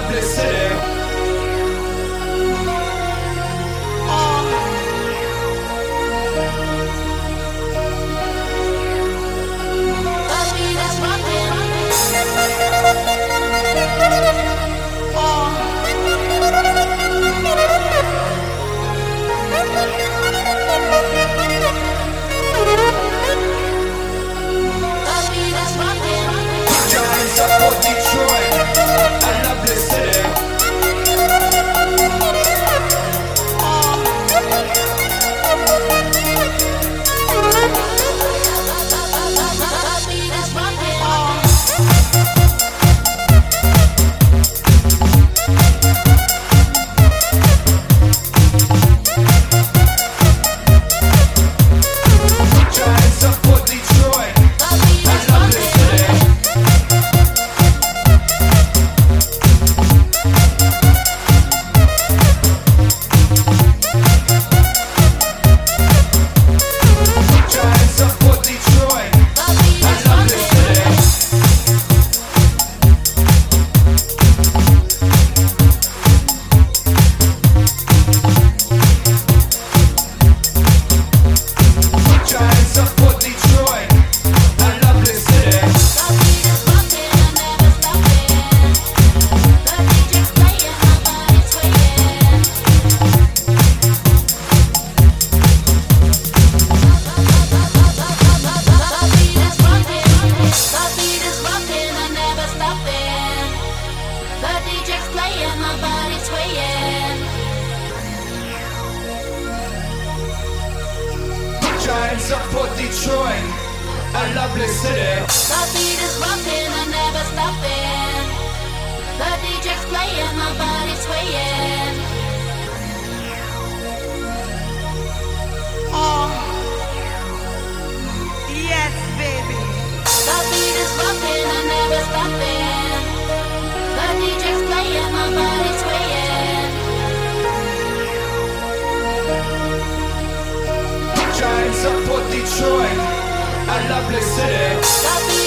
lovely city. Giants up for Detroit, a lovely city. Giants up for Detroit, a lovely city. Giants up for Detroit, a lovely city. Giants up for Detroit, a lovely city. Giants up for Detroit, a lovely city. The beat is rocking and never stopping. The DJ's playing, my body's swaying. Oh, yes, baby. The beat is rocking and never stopping. The DJ's playing, my body's swaying. Giants up for Detroit, a lovely city. The